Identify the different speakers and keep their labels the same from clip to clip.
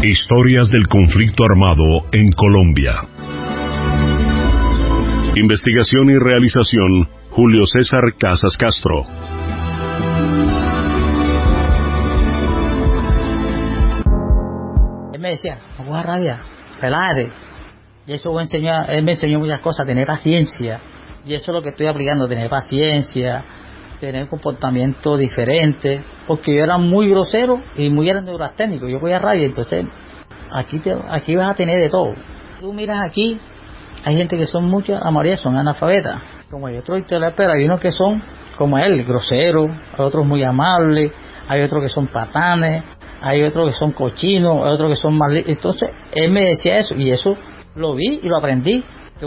Speaker 1: Historias del conflicto armado en Colombia. Investigación y realización, Julio César Casas Castro.
Speaker 2: Él me decía, no cojas rabia, relájate. Y eso él me enseñó muchas cosas, tener paciencia. Y eso es lo que estoy aplicando, tener paciencia, tener comportamiento diferente. Porque yo era muy grosero y muy neurasténico. Yo cogía rabia, entonces aquí vas a tener de todo. Tú miras aquí, hay gente que son muchas, la mayoría son analfabetas. Como hay otros, pero hay unos que son, como él, groseros, hay otros muy amables, hay otros que son patanes, hay otros que son cochinos, hay otros que son más... Entonces, él me decía eso, y eso lo vi y lo aprendí, que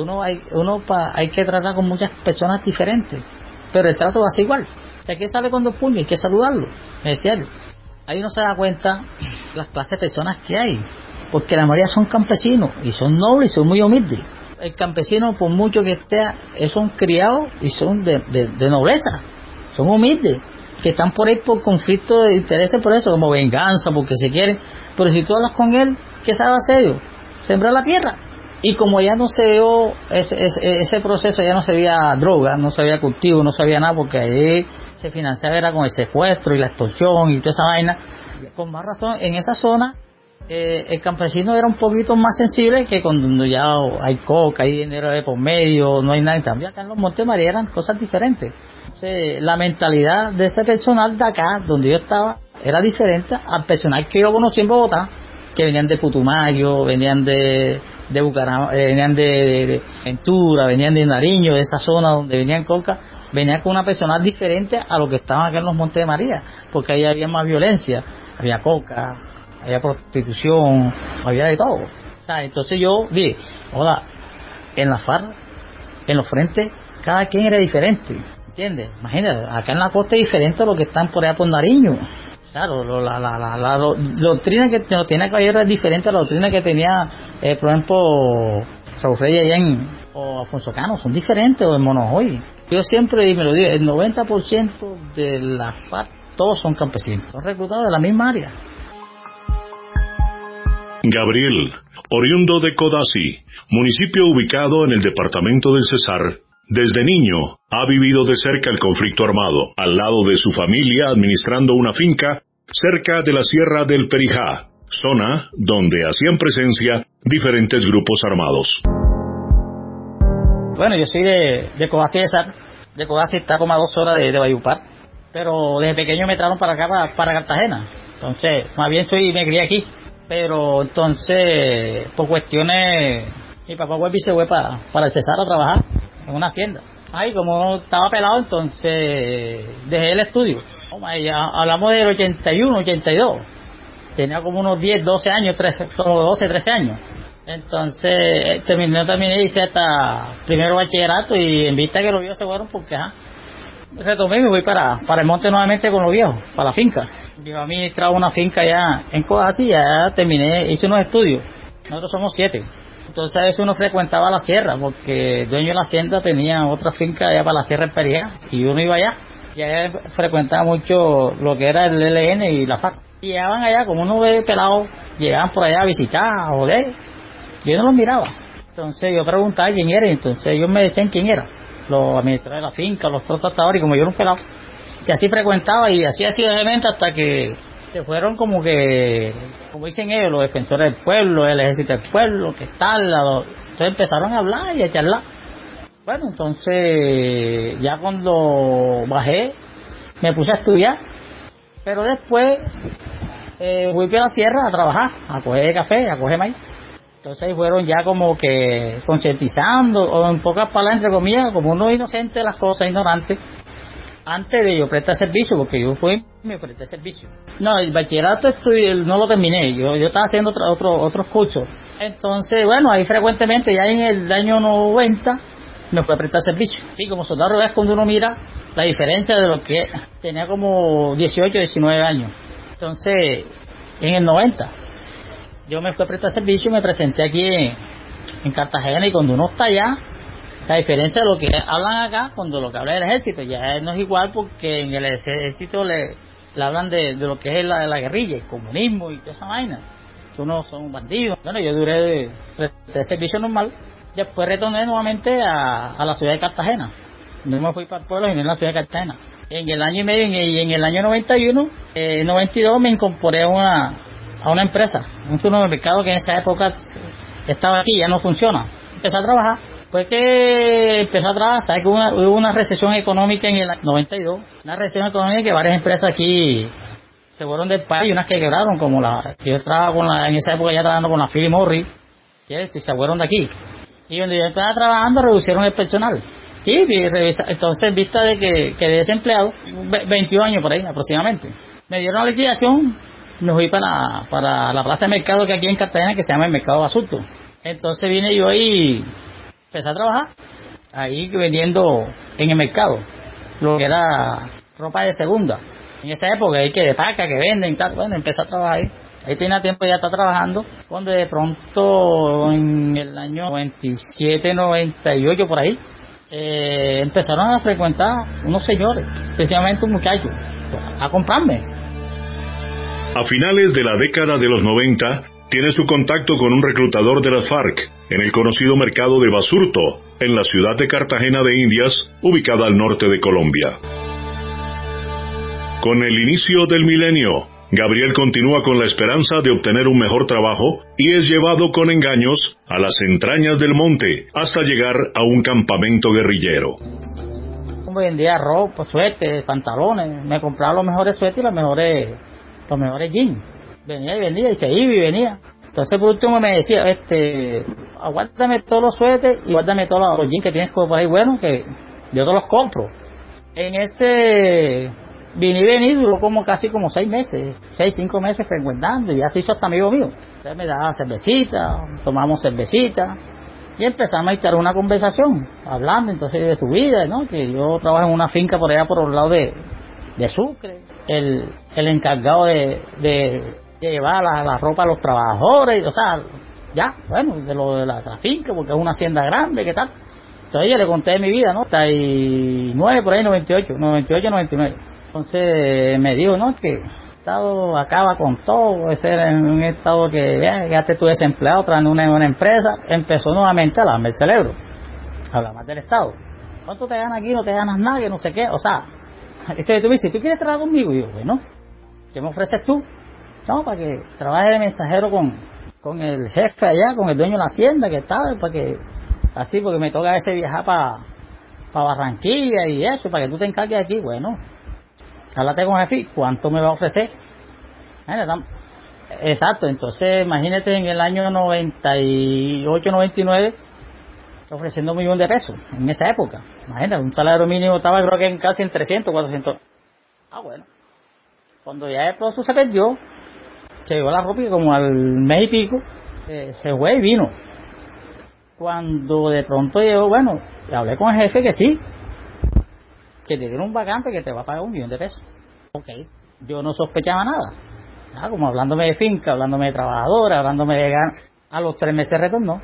Speaker 2: hay que tratar con muchas personas diferentes, pero el trato va a ser igual. O sea, que sale con dos puños, hay que saludarlo, me decía él. Ahí uno se da cuenta las clases de personas que hay, porque la mayoría son campesinos, y son nobles, y son muy humildes. El campesino, por mucho que esté, son criados y son de nobleza, son humildes, que están por ahí por conflicto de intereses, por eso, como venganza, porque se quieren. Pero si tú hablas con él, ¿qué sabe hacer yo? Sembrar la tierra. Y como ya no se dio ese proceso, ya no se veía droga, no se veía cultivo, no se veía nada, porque ahí se financiaba era con el secuestro y la extorsión y toda esa vaina. Con más razón, en esa zona el campesino era un poquito más sensible que cuando ya hay coca, hay dinero de por medio, no hay nada. También acá en los Montes María eran cosas diferentes. Entonces, la mentalidad de ese personal de acá, donde yo estaba, era diferente al personal que yo conocí en Bogotá, que venían de Putumayo, venían de Bucaramanga, venían de Ventura, venían de Nariño, de esa zona donde venían coca, venían con una personal diferente a lo que estaban acá en los Montes de María, porque ahí había más violencia, había coca, había prostitución, había de todo. O sea, entonces yo dije, hola, en la FARC, en los frentes, cada quien era diferente, ¿entiendes? Imagínate, acá en la costa es diferente a lo que están por allá por Nariño. Claro, la doctrina que tenía Caballero es diferente a la doctrina que tenía, por ejemplo, Raúl Freire allá o Alfonso Cano, son diferentes, o en Monojoy. Yo siempre me lo digo, el 90% de la FARC, todos son campesinos, son reclutados de la misma área.
Speaker 1: Gabriel, oriundo de Codazzi, municipio ubicado en el departamento del Cesar, desde niño ha vivido de cerca el conflicto armado, al lado de su familia administrando una finca cerca de la Sierra del Perijá, zona donde hacían presencia diferentes grupos armados.
Speaker 2: Bueno, yo soy de Codazzi, Cesar. De Codazzi está como a 2 horas de Valledupar, pero desde pequeño me trajeron para acá, para Cartagena. Entonces, más bien me crié aquí. Pero entonces, por cuestiones, mi papá fue para el Cesar a trabajar en una hacienda. Ahí como estaba pelado, entonces dejé el estudio. Ya hablamos del 81, 82. Tenía como unos 10, 12 años, como 12, 13 años. Entonces terminé, hice hasta primero bachillerato, y en vista que los viejos se fueron, porque retomé y me voy para el monte nuevamente con los viejos, para la finca. Yo administraba una finca allá en Codazzi, ya terminé, hice unos estudios. Nosotros somos 7. Entonces a veces uno frecuentaba la sierra, porque el dueño de la hacienda tenía otra finca allá para la Sierra del Perijá, y uno iba allá. Y allá frecuentaba mucho lo que era el ELN y la FARC. Y llegaban allá, como uno ve pelado, llegaban por allá a visitar, a joder. Y yo no los miraba. Entonces yo preguntaba quién era, y entonces ellos me decían quién era. Los administradores de la finca, los tratadores, y como yo era un pelado, y así frecuentaba, y así vehemente hasta que se fueron como dicen ellos, los defensores del pueblo, el ejército del pueblo, que tal, entonces empezaron a hablar y a charlar. Bueno, entonces ya cuando bajé me puse a estudiar, pero después fui a la sierra a trabajar, a coger café, a coger maíz. Entonces ahí fueron ya como que concientizando, o en pocas palabras, entre comillas, como uno inocente de las cosas, ignorante, antes de yo prestar servicio, porque yo me presté servicio. No, el bachillerato no lo terminé, yo estaba haciendo otros cursos. Entonces, bueno, ahí frecuentemente, ya en el año 90, me fue a prestar servicio. Sí, como soldado rural, cuando uno mira la diferencia de lo que tenía como 18, 19 años. Entonces, en el 90, yo me fui a prestar servicio y me presenté aquí en Cartagena, y cuando uno está allá, la diferencia de lo que hablan acá cuando lo que habla el ejército ya no es igual, porque en el ejército le hablan de lo que es la guerrilla, el comunismo y toda esa vaina. tú no son bandidos. Bueno, yo duré de servicio normal. Después retorné nuevamente a la ciudad de Cartagena. No me fui para el pueblo, sino en la ciudad de Cartagena. En el año y medio, y en el año 91, 92, me incorporé a una empresa, un supermercado que en esa época estaba aquí, ya no funciona. Empecé a trabajar. Fue que empezó a trabajar, ¿sabes? Que hubo una recesión económica en el 92. Una recesión económica que varias empresas aquí se fueron del país, y unas que quebraron, como que yo trabajaba en esa época ya trabajando con la Philip Morris, que se fueron de aquí. Y donde yo estaba trabajando reducieron el personal. Sí, entonces en vista de que quedé desempleado, 21 años por ahí aproximadamente, me dieron la liquidación, me fui para la plaza de mercado que aquí en Cartagena, que se llama el Mercado Basurto. Entonces vine yo ahí, empecé a trabajar ahí vendiendo en el mercado lo que era ropa de segunda. En esa época hay que de paca, que venden y tal. Bueno, empecé a trabajar ahí. Ahí tenía tiempo, ya está trabajando. Cuando de pronto en el año 97, 98 por ahí, empezaron a frecuentar unos señores, especialmente un muchacho, a comprarme.
Speaker 1: A finales de la década de los 90, tiene su contacto con un reclutador de las FARC en el conocido mercado de Basurto, en la ciudad de Cartagena de Indias, ubicada al norte de Colombia. Con el inicio del milenio, Gabriel continúa con la esperanza de obtener un mejor trabajo y es llevado con engaños a las entrañas del monte hasta llegar a un campamento guerrillero.
Speaker 2: Vendía ropa, suéteres, pantalones, me compraba los mejores suéteres y los mejores jeans. Venía y vendía y se iba y venía. Entonces por último me decía, aguárdame todos los suéteres y guárdame todos los jeans que tienes por ahí buenos, que yo te los compro. En ese vine y vení, duró casi 6 meses, 5 meses frecuentando, y ya se hizo hasta amigo mío. Entonces me daba cervecita, tomamos cervecita, y empezamos a instalar una conversación, hablando entonces de su vida, ¿no? Que yo trabajo en una finca por allá por los lados de Sucre, el encargado de llevar la ropa a los trabajadores, o sea, ya, bueno, de la finca, porque es una hacienda grande, ¿qué tal? Entonces yo le conté de mi vida, ¿no? 99 por ahí, 98, 99. Entonces me dijo, no, que el Estado acaba con todo, ese era un Estado que ya estuve desempleado, trabajando en una empresa. Empezó nuevamente a lavarme el cerebro, a hablar más del Estado. ¿Cuánto te ganas aquí? No te ganas nada, que no sé qué, o sea, tú me dices, ¿tú quieres trabajar conmigo? Y yo, bueno, ¿qué me ofreces tú? No, para que trabaje de mensajero con el jefe allá, con el dueño de la hacienda, que tal, para que, así, porque me toca a veces viajar para Barranquilla y eso, para que tú te encargues aquí. Bueno, háblate con el jefe, ¿cuánto me va a ofrecer? Exacto, entonces imagínate en el año 98, 99, ofreciendo $1.000.000 en esa época. Imagínate, un salario mínimo estaba creo que casi en 300, 400. Bueno, cuando ya el proceso se perdió, se llevó la ropa y como al mes y pico, se fue y vino. Cuando de pronto llegó, bueno, hablé con el jefe que sí, que te dieron un vacante que te va a pagar $1.000.000. Ok, yo no sospechaba nada, como hablándome de finca, hablándome de trabajadora, hablándome de ganas. A los 3 meses retornó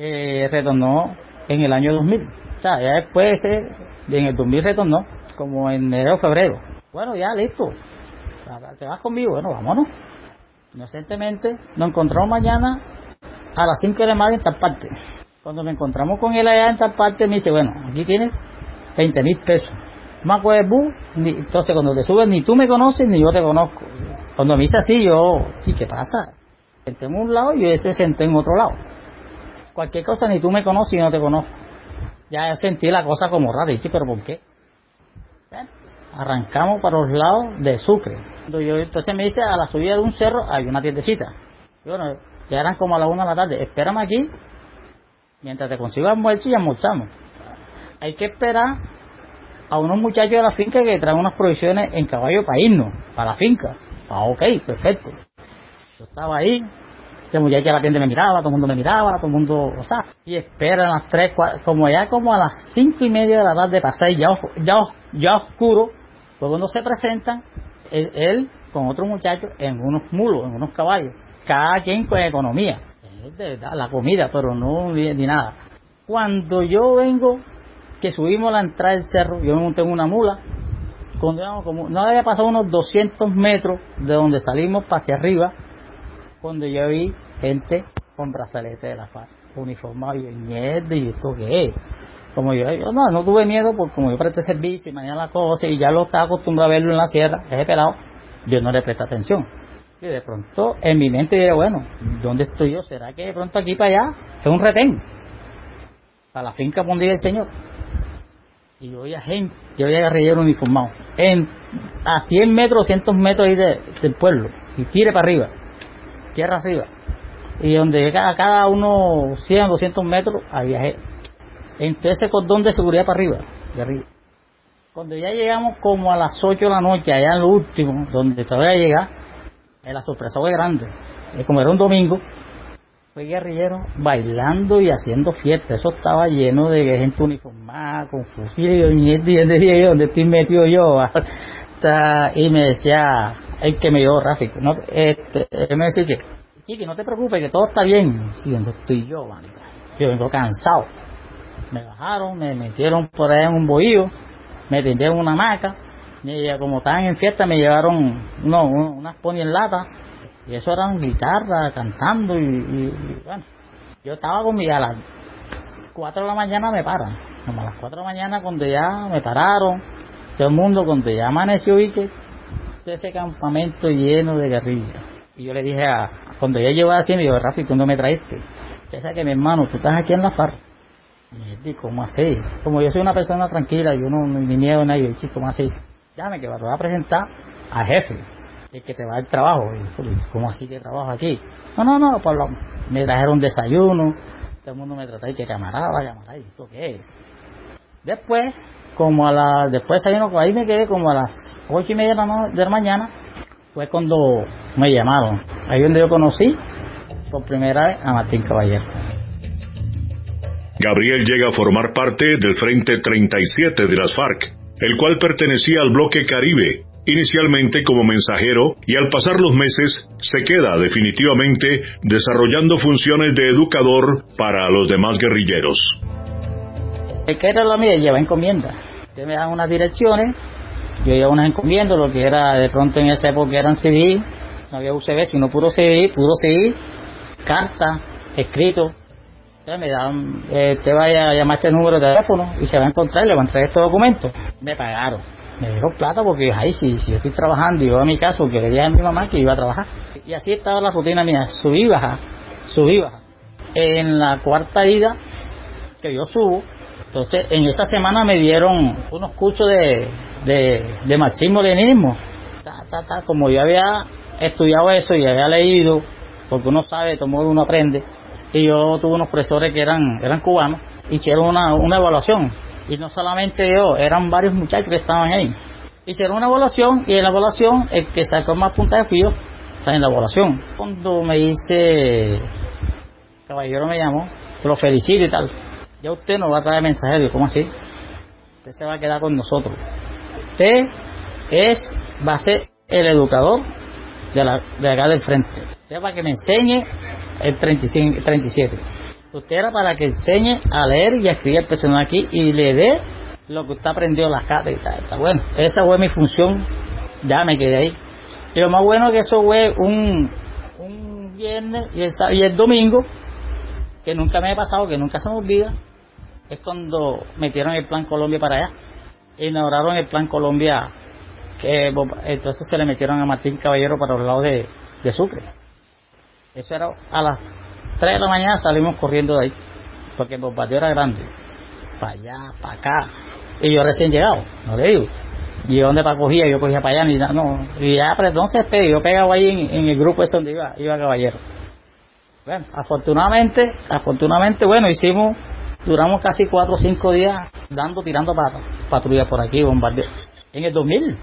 Speaker 2: en el año 2000. O sea, ya después en el 2000 retornó, como en enero o febrero. Bueno, ya listo, te vas conmigo, bueno, vámonos. Inocentemente nos encontramos mañana a las 5 de la mañana en tal parte. Cuando me encontramos con él allá en tal parte, me dice, bueno, aquí tienes $20.000. No me acuerdo, entonces cuando te subes ni tú me conoces ni yo te conozco. Cuando me dice así, yo, sí, ¿qué pasa? Senté en un lado y yo se senté en otro lado. Cualquier cosa ni tú me conoces y no te conozco. Ya sentí la cosa como rara y dije, ¿pero por qué? Bueno, arrancamos para los lados de Sucre. Entonces me dice, a la subida de un cerro hay una tiendecita. Y bueno, ya eran como a las 1 de la tarde. Espérame aquí, mientras te consigo almuerzo y almorzamos. Hay que esperar a unos muchachos de la finca que traen unas provisiones en caballo para irnos, para la finca. Ok, perfecto. Yo estaba ahí, el muchacho de la tienda me miraba, todo el mundo me miraba, todo el mundo, o sea, y esperan a las 3, 4, como a las 5:30 de la tarde pasar, ya oscuro, pues cuando se presentan, él con otro muchacho en unos mulos, en unos caballos, cada quien con economía, es de verdad, la comida, pero no ni nada. Cuando yo vengo, que subimos a la entrada del cerro, yo me monté en una mula, no había pasado unos 200 metros de donde salimos para hacia arriba, cuando yo vi gente con brazalete de la FARC, uniformado, y mierda, y esto qué es. Como yo no tuve miedo, porque como yo presté servicio y mañana la cosa, y ya lo estaba acostumbrado a verlo en la sierra, ese pelado, yo no le presté atención. Y de pronto en mi mente dije, bueno, ¿dónde estoy yo? ¿Será que de pronto aquí para allá es un retén? Para la finca donde vive el señor. Y yo veía gente, yo veía guerrilleros uniformados, a 100 metros, 200 metros ahí del pueblo, y tire para arriba, tierra arriba. Y donde cada uno 100 o 200 metros había gente. Entonces ese cordón de seguridad para arriba, de arriba. Cuando ya llegamos como a las 8 de la noche, allá en lo último, donde todavía llega, la sorpresa fue grande. Como era un domingo, fue guerrillero bailando y haciendo fiesta. Eso estaba lleno de gente uniformada, con fusiles, y ¿dónde estoy metido yo? Y me decía, el que me dio Rafi, ¿no? Él me decía que, Chiqui, no te preocupes, que todo está bien. Sí, ¿dónde estoy yo, banda? Yo vengo cansado. Me bajaron, me metieron por ahí en un bohío, me tendieron una hamaca, como estaban en fiesta me llevaron unas pony en lata, y eso eran guitarras, cantando, y bueno, yo estaba con a las 4 de la mañana me paran, como a las 4 de la mañana cuando ya me pararon, todo el mundo cuando ya amaneció y que ese campamento lleno de guerrillas. Y yo le dije cuando ya llegó así, me dijo, Rafi, ¿tú no me traiste? César, que mi hermano, tú estás aquí en la FARC. Y ¿cómo así? Como yo soy una persona tranquila, yo no ni miedo a nadie, chico, ¿cómo así? Déjame que te voy a presentar al jefe, el que te va a dar trabajo. Y, ¿cómo así que trabajo aquí? No, pues me trajeron desayuno, todo el mundo me trató de que camarada, ¿y esto qué es? Después, después desayuno, ahí me quedé como a las 8:30 de la mañana, fue cuando me llamaron. Ahí donde yo conocí por primera vez a Martín Caballero.
Speaker 1: Gabriel llega a formar parte del Frente 37 de las FARC, el cual pertenecía al bloque Caribe, inicialmente como mensajero, y al pasar los meses se queda definitivamente desarrollando funciones de educador para los demás guerrilleros.
Speaker 2: El que era la mía lleva encomienda. Ustedes me dan unas direcciones, yo llevo unas encomiendas, lo que era de pronto en esa época eran CD, no había USB, sino puro CD, carta, escrito. Entonces me dan, te vaya a llamar este número de teléfono y se va a encontrar, le van a traer estos documentos. Me pagaron, me dieron plata porque ahí si yo estoy trabajando y yo a mi casa porque le dije a mi mamá que iba a trabajar. Y así estaba la rutina mía, subí y baja. En la cuarta ida que yo subo, entonces en esa semana me dieron unos cursos de marxismo-leninismo. Como yo había estudiado eso y había leído, porque uno sabe, todo modo uno aprende. Y yo tuve unos profesores que eran cubanos, hicieron una evaluación, y no solamente yo, eran varios muchachos que estaban ahí. Hicieron una evaluación, y en la evaluación el que sacó más puntajes fui yo, o sea, en la evaluación. Cuando me dice, Caballero me llamó, lo felicito y tal, ya usted nos va a traer mensajero. ¿Cómo así? Usted se va a quedar con nosotros. Usted va a ser el educador de acá del frente. Usted para que me enseñe el 37. Usted era para que enseñe a leer y a escribir el personal aquí y le dé lo que usted aprendió en las cartas y tal. Bueno, esa fue mi función, ya me quedé ahí. Y lo más bueno que eso fue un viernes y el domingo, que nunca me ha pasado, que nunca se me olvida, es cuando metieron el Plan Colombia para allá. Inauguraron el Plan Colombia, que entonces se le metieron a Martín Caballero para los lados de Sucre. Eso era a las 3 de la mañana, salimos corriendo de ahí, porque el bombardeo era grande, para allá, para acá, y yo recién llegado, no le digo, y yo donde cogía, yo cogía para allá, y ya, pero entonces yo pegaba ahí en el grupo ese donde iba Caballero. Bueno, afortunadamente, bueno, duramos casi 4 o 5 días tirando patrullas por aquí, bombardeo, en el 2000.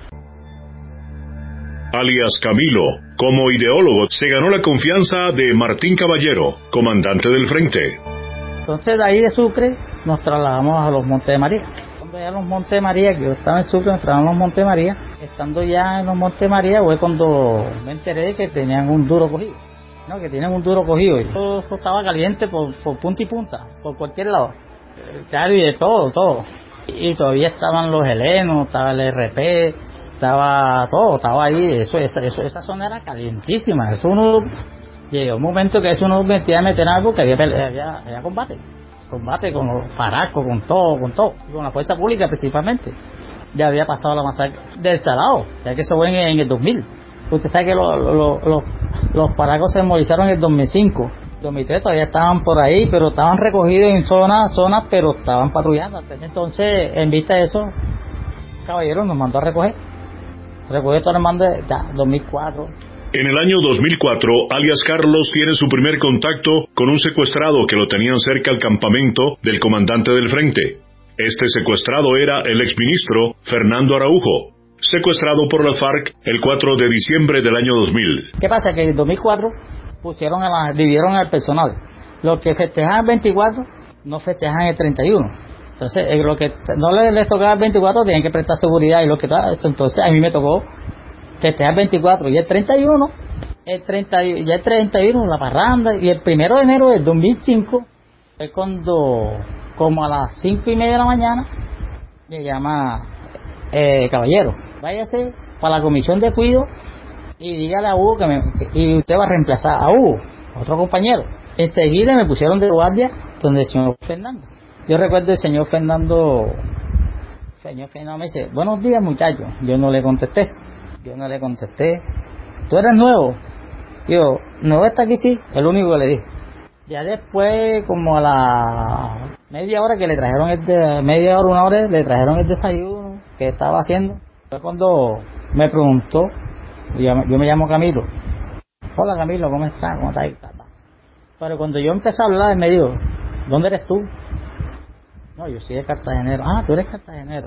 Speaker 1: Alias Camilo, como ideólogo, se ganó la confianza de Martín Caballero, comandante del frente.
Speaker 2: Entonces de ahí de Sucre nos trasladamos a los Montes de María. Cuando ya en los Montes de María, que yo estaba en Sucre, nos trasladamos a los Montes de María. Estando ya en los Montes de María fue cuando me enteré de que tenían un duro cogido. Que tienen un duro cogido. Y todo eso estaba caliente por punta y punta, por cualquier lado. Claro, y de todo. Y todavía estaban los helenos, estaba el RP, estaba todo, estaba ahí. Esa zona era calientísima. Eso uno Llegó un momento que eso nos metía a meter algo que había combate con los paracos, con todo, y con la fuerza pública principalmente. Ya había pasado la masacre del Salado, ya que eso fue en el 2000. Usted sabe que los paracos se movilizaron en el 2005. 2003 todavía estaban por ahí, pero estaban recogidos en zonas, pero estaban patrullando. Entonces, en vista de eso, caballero nos mandó a recoger todo el mando ya, 2004.
Speaker 1: En el año 2004, alias Carlos tiene su primer contacto con un secuestrado que lo tenían cerca al campamento del comandante del frente. Este secuestrado era el exministro Fernando Araujo, secuestrado por las FARC el 4 de diciembre del año 2000.
Speaker 2: ¿Qué pasa? Que en el 2004 dividieron al personal. Los que festejaban el 24 no festejaban el 31. Entonces, lo que no les tocaba el 24 tenían que prestar seguridad y lo que tal. Entonces, a mí me tocó festejar el 24 y el 31 no. Ya el 31 la parranda, y el 1 de enero del 2005 fue cuando, como a las 5:30 de la mañana, me llama caballero, váyase para la comisión de cuido y dígale a Hugo y usted va a reemplazar a Hugo, otro compañero. Enseguida me pusieron de guardia donde el señor Fernando. Yo recuerdo el señor Fernando me dice, buenos días muchachos. Yo no le contesté. ¿Tú eres nuevo? Yo, nuevo está aquí, sí, el único que le dije. Ya después, como a la media hora que le trajeron una hora, le trajeron el desayuno que estaba haciendo. Fue cuando me preguntó, yo me llamo Camilo. Hola Camilo, ¿cómo estás? ¿Cómo estás? Pero cuando yo empecé a hablar, él me dijo, ¿dónde eres tú? No, yo soy de Cartagenero. Ah, tú eres cartagenero.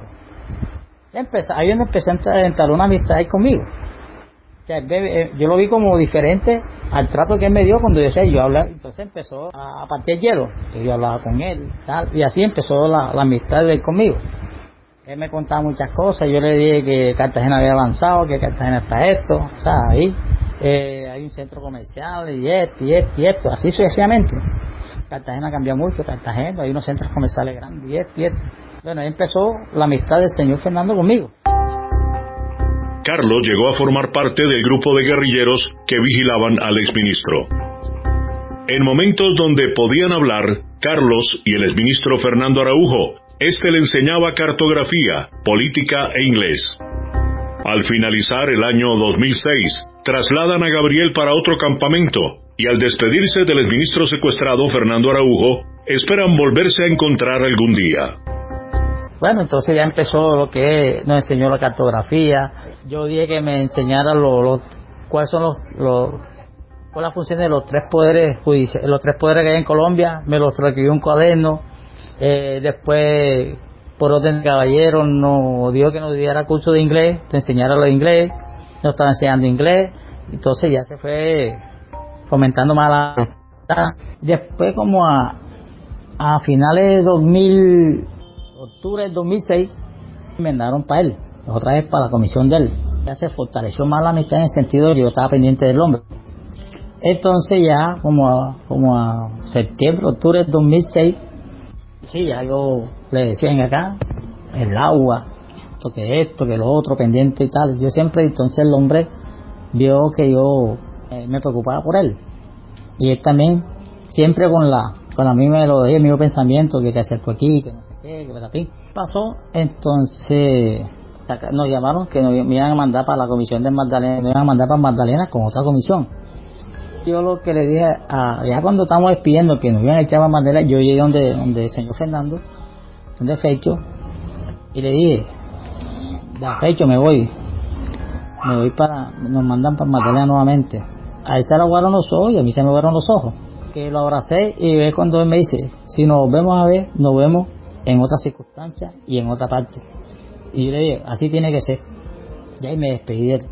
Speaker 2: Ahí empecé a entablar una amistad ahí conmigo. O sea, yo lo vi como diferente al trato que él me dio cuando yo hablaba. Entonces empezó a partir el hielo. Y yo hablaba con él, tal, y así empezó la amistad de él conmigo. Él me contaba muchas cosas. Yo le dije que Cartagena había avanzado, que Cartagena está esto. O sea, ahí hay un centro comercial y esto, así sucesivamente. Cartagena cambió mucho, hay unos centros comerciales grandes y esto. Bueno, ahí empezó la amistad del señor Fernando conmigo.
Speaker 1: Carlos llegó a formar parte del grupo de guerrilleros que vigilaban al exministro. En momentos donde podían hablar, Carlos y el exministro Fernando Araujo, le enseñaba cartografía, política e inglés. Al finalizar el año 2006, trasladan a Gabriel para otro campamento, y al despedirse del exministro secuestrado Fernando Araujo, esperan volverse a encontrar algún día.
Speaker 2: Bueno, entonces ya empezó lo que nos enseñó la cartografía. Yo dije que me enseñara cuáles son cuál es la función de los tres poderes judiciales, los tres poderes que hay en Colombia. Me los requirió un cuaderno. Después, por orden de caballero, nos dijo que nos diera curso de inglés, te enseñara lo de inglés. Nos estaba enseñando inglés. Entonces ya se fue comentando más la amistad. Después, como a finales de octubre del 2006, me mandaron para él, otra vez para la comisión de él. Ya se fortaleció más la amistad en el sentido de que yo estaba pendiente del hombre. Entonces ya como a septiembre, octubre del 2006, sí, ya yo le decía en acá, el agua, esto, que lo otro, pendiente y tal. Yo siempre, entonces el hombre vio que yo me preocupaba por él. Y él también, siempre con la misma melodía, el mismo pensamiento, que te acerco aquí, que no sé qué, que para ti. Pasó, entonces nos llamaron que me iban a mandar para la comisión de Magdalena, me iban a mandar para Magdalena con otra comisión. Yo lo que le dije, ya cuando estábamos despidiendo que nos iban a echar para Magdalena, yo llegué donde el señor Fernando, donde Fecho, y le dije, ya Fecho, me voy nos mandan para Magdalena nuevamente. A él se le aguaron los ojos y a mí se me aguaron los ojos. Que lo abracé y ve cuando él me dice, si nos volvemos a ver, nos vemos en otras circunstancias y en otra parte. Y yo le dije, así tiene que ser. Y ahí me despedí de él.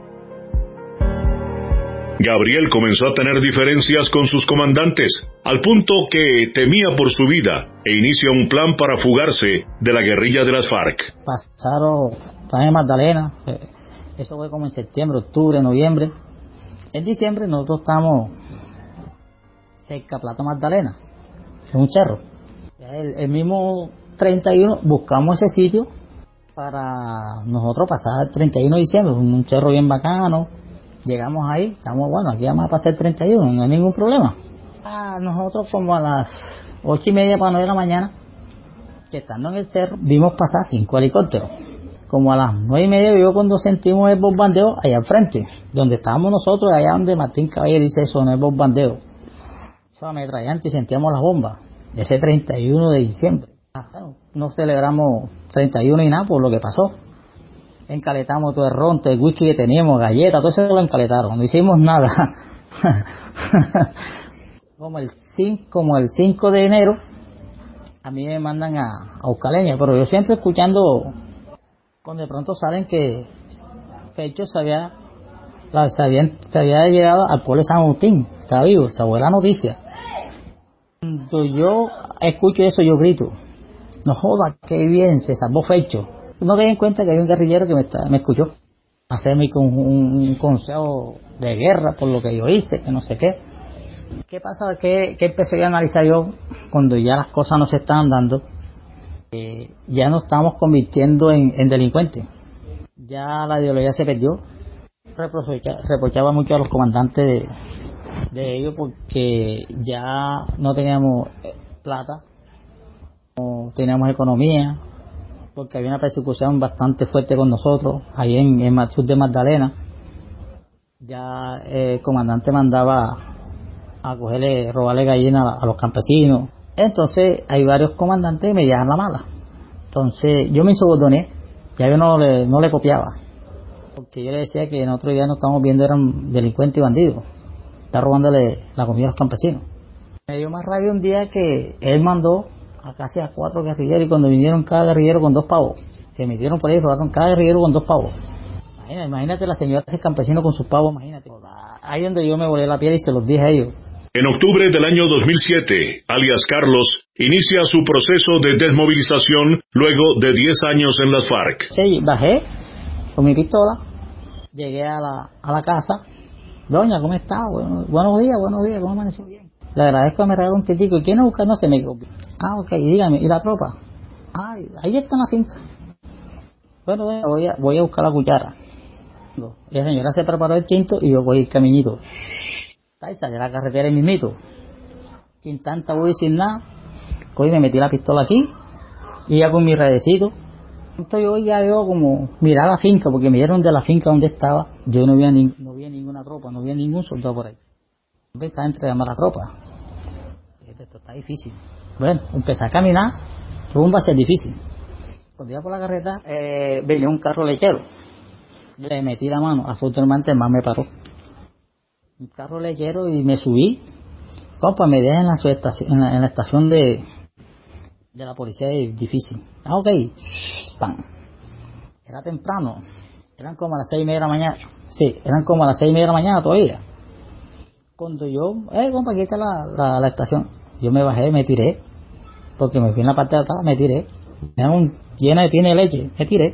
Speaker 1: Gabriel comenzó a tener diferencias con sus comandantes, al punto que temía por su vida e inicia un plan para fugarse de la guerrilla de las FARC.
Speaker 2: Estaba en Magdalena, eso fue como en septiembre, octubre, noviembre. En diciembre nosotros estábamos cerca de Plato Magdalena, en un cerro. El mismo 31 buscamos ese sitio para nosotros pasar el 31 de diciembre, un cerro bien bacano, Llegamos ahí, estamos, bueno, aquí vamos a pasar el 31, no hay ningún problema. Nosotros como a las 8:30 para 9 de la mañana, que estando en el cerro, vimos pasar 5 helicópteros. Como a las 9:30 vio cuando sentimos el bombardeo allá al frente, donde estábamos nosotros, allá donde Martín Caballero dice eso, no es bombardeo. Eso ametrallante y sentíamos las bombas, ese 31 de diciembre. No celebramos 31 ni nada por lo que pasó. Encaletamos todo el ron, todo el whisky que teníamos, galletas, todo eso lo encaletaron, no hicimos nada. como el 5 de enero, a mí me mandan a buscar leña, pero yo siempre escuchando, cuando de pronto salen que Fecho se había llegado al pueblo de San Agustín, estaba vivo, esa fue la noticia. Cuando yo escucho eso, yo grito, no joda, qué bien, se salvó Fecho. No me en cuenta que hay un guerrillero que me escuchó hacerme con un consejo de guerra por lo que yo hice, que no sé qué. ¿Qué pasa? ¿Qué empecé a analizar yo cuando ya las cosas no se estaban dando? Ya nos estábamos convirtiendo en delincuentes. Ya la ideología se perdió. Reprochaba mucho a los comandantes de ellos porque ya no teníamos plata, no teníamos economía, porque había una persecución bastante fuerte con nosotros, ahí en el sur de Magdalena. Ya el comandante mandaba a robarle gallinas a los campesinos. Entonces hay varios comandantes que me llevan la mala. Entonces yo me insubordiné, ya yo no le copiaba, porque yo le decía que nosotros ya no estamos viendo eran delincuentes y bandidos, está robándole la comida a los campesinos. Me dio más rabia un día que él mandó a casi a 4 guerrilleros, y cuando vinieron cada guerrillero con 2 pavos, se metieron por ahí y robaron cada guerrillero con 2 pavos. Imagínate la señora ese campesino con sus pavos, imagínate. Ahí donde yo me volé la piel y se los dije a ellos.
Speaker 1: En octubre del año 2007, alias Carlos inicia su proceso de desmovilización luego de 10 años en las FARC.
Speaker 2: Sí, bajé con mi pistola, llegué a la casa. Doña, ¿cómo está? Buenos días, ¿cómo amaneció? Bien. Le agradezco que me regaló un titico. ¿Y quién es buscar? No se me dijo. Ok, dígame, ¿y la tropa? Ahí está en la finca. Bueno, voy a buscar la cuchara. Y la señora se preparó el quinto y yo voy el caminito. Ahí sale la carretera y mismito. Sin tanta voy sin nada. Hoy me metí la pistola aquí y ya con mi redecito. Entonces yo ya veo como mirar la finca, porque me dieron de la finca donde estaba. Yo no vi ninguna tropa, no vi ningún soldado por ahí. Empecé a entregarme a la tropa. Esto está difícil. Bueno, empecé a caminar, rumbo a ser difícil. Cuando iba por la carretera, venía un carro lechero. Le metí la mano, afortunadamente el man me paró. Un carro lechero y me subí. Compa, me dejan en la estación de la policía, es difícil. Ok, pan. Era temprano, eran como a las 6:30 de la mañana. Sí, eran como a las 6:30 de la mañana todavía. Cuando yo, compa, aquí está la estación. Yo me bajé, me tiré, porque me fui en la parte de atrás, me tiré. Era llena de tiene de leche, me tiré.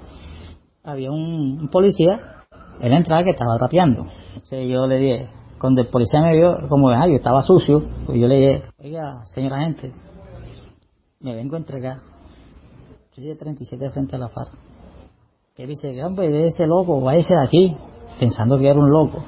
Speaker 2: Había un policía en la entrada que estaba rapeando. Entonces yo le dije, cuando el policía me vio, como yo estaba sucio, pues yo le dije, oiga, señora agente, me vengo a entregar. Soy de 37 frente a la FARC. Que dice, hombre, de ese loco, váyase de aquí, pensando que era un loco.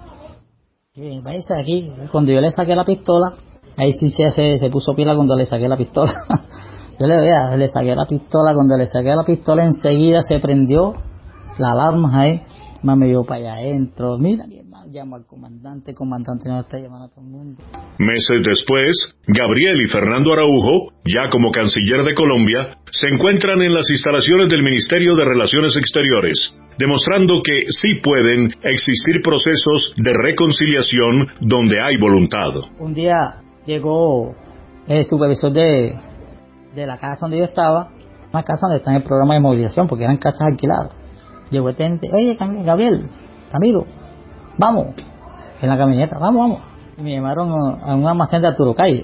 Speaker 2: Y váyase de aquí. Cuando yo le saqué la pistola, ahí sí se puso pila cuando le saqué la pistola. Yo le saqué la pistola, cuando le saqué la pistola enseguida se prendió la alarma ahí, más me dio para allá adentro. Mira, mi hermano, llamo al comandante no está llamando a todo el mundo.
Speaker 1: Meses después, Gabriel y Fernando Araujo, ya como canciller de Colombia, se encuentran en las instalaciones del Ministerio de Relaciones Exteriores, demostrando que sí pueden existir procesos de reconciliación donde hay voluntad.
Speaker 2: Un día llegó el supervisor de la casa donde yo estaba, una casa donde está en el programa de movilización, porque eran casas alquiladas. Llegó el teniente, oye, Gabriel, Camilo, vamos, en la camioneta, vamos. Y me llamaron a un almacén de Arturo Calle,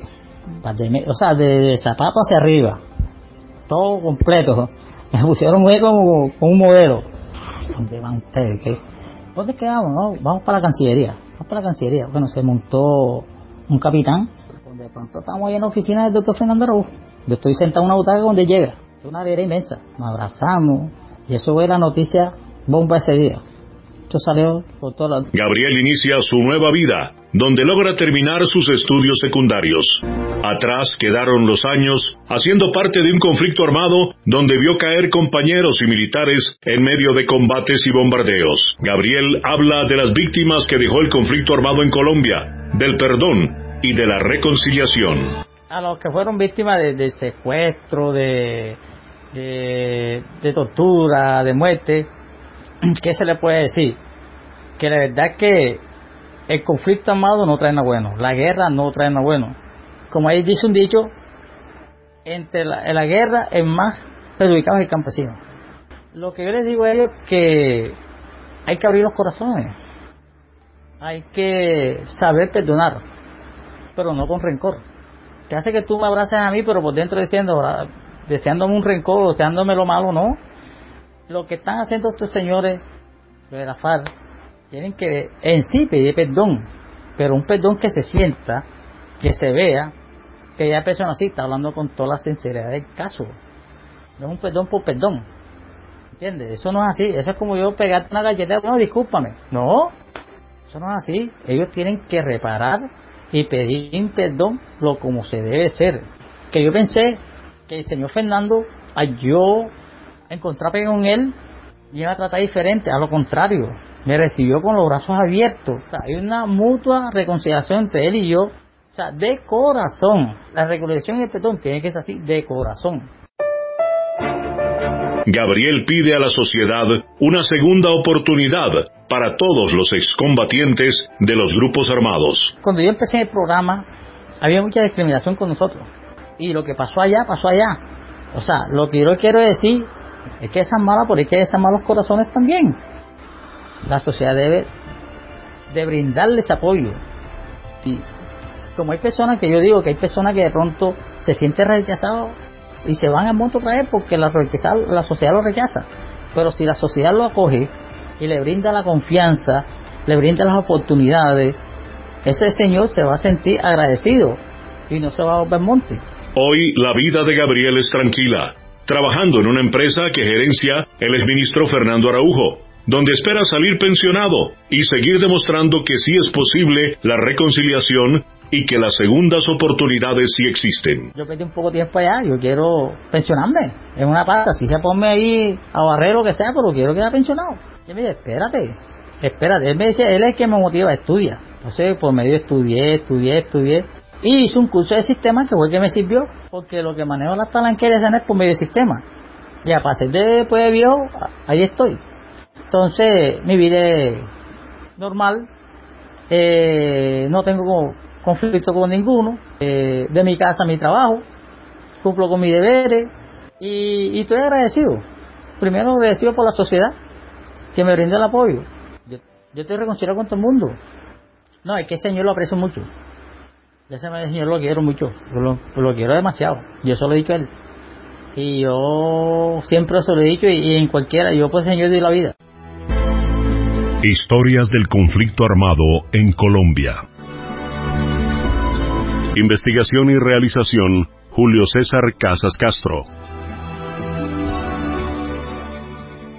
Speaker 2: de zapato hacia arriba, todo completo. Me pusieron como un modelo. ¿Dónde van ustedes? ¿Qué? ¿Dónde quedamos? No, vamos para la Cancillería. Bueno, se montó un capitán, donde de pronto estamos ahí en la oficina del doctor Fernando Araujo. Yo estoy sentado en una butaca donde llega, es una alegría inmensa. Nos abrazamos, y eso fue la noticia bomba ese día. Esto salió por todas las...
Speaker 1: Gabriel inicia su nueva vida, donde logra terminar sus estudios secundarios. Atrás quedaron los años haciendo parte de un conflicto armado donde vio caer compañeros y militares en medio de combates y bombardeos. Gabriel habla de las víctimas que dejó el conflicto armado en Colombia, del perdón y de la reconciliación.
Speaker 2: A los que fueron víctimas de secuestro, de tortura, de muerte, ¿qué se le puede decir? Que la verdad es que el conflicto armado no trae nada bueno, la guerra no trae nada bueno. Como ahí dice un dicho, en la guerra es más perjudicado el campesino. Lo que yo les digo a ellos es que hay que abrir los corazones, hay que saber perdonar, pero no con rencor. Que hace que tú me abraces a mí, pero por dentro deseándome un rencor, deseándome lo malo, no. Lo que están haciendo estos señores de la FARC, tienen que en sí pedir perdón, pero un perdón que se sienta, que se vea, que ya persona así está hablando con toda la sinceridad del caso. No es un perdón por perdón, ¿entiendes? Eso no es así. Eso es como yo pegarte una galleta, no, discúlpame. No, eso no es así. Ellos tienen que reparar y pedir perdón lo como se debe ser. Que yo pensé que el señor Fernando, al yo encontrarme con él, me iba a tratar diferente. A lo contrario, me recibió con los brazos abiertos. O sea, hay una mutua reconciliación entre él y yo, o sea, de corazón. La reconciliación y el perdón tiene que ser así, de corazón.
Speaker 1: Gabriel pide a la sociedad una segunda oportunidad para todos los excombatientes de los grupos armados.
Speaker 2: Cuando yo empecé el programa, había mucha discriminación con nosotros. Y lo que pasó allá, pasó allá. O sea, lo que yo quiero decir es que esas malas, por ahí que esas malos corazones también. La sociedad debe de brindarles apoyo. Y como hay personas que yo digo que hay personas que de pronto se sienten rechazados y se van al monte otra vez porque la sociedad lo rechaza. Pero si la sociedad lo acoge y le brinda la confianza, le brinda las oportunidades, ese señor se va a sentir agradecido y no se va a volver monte.
Speaker 1: Hoy la vida de Gabriel es tranquila, trabajando en una empresa que gerencia el exministro Fernando Araujo, donde espera salir pensionado y seguir demostrando que sí es posible la reconciliación y que las segundas oportunidades sí existen.
Speaker 2: Yo perdí un poco de tiempo allá, yo quiero pensionarme en una pata, si se ponme ahí a barrer lo que sea, pero quiero quedar pensionado. Y me dice, espérate, él me decía, él es el que me motiva, estudia. Entonces por medio estudié, y hice un curso de sistema que fue el que me sirvió, porque lo que manejo las talanqueras es por medio de sistema. Y a pasar de después de viejo, ahí estoy. Entonces mi vida es normal, no tengo conflicto con ninguno, de mi casa a mi trabajo, cumplo con mis deberes y estoy agradecido. Primero agradecido por la sociedad que me brinda el apoyo. Yo estoy reconciliado con todo el mundo. No, es que ese señor lo aprecio mucho. Ese señor lo quiero mucho, lo quiero demasiado. Yo eso lo he dicho a él. Y yo siempre se lo he dicho y en cualquiera, yo pues señor de la vida.
Speaker 1: Historias del conflicto armado en Colombia. Investigación y realización, Julio César Casas Castro.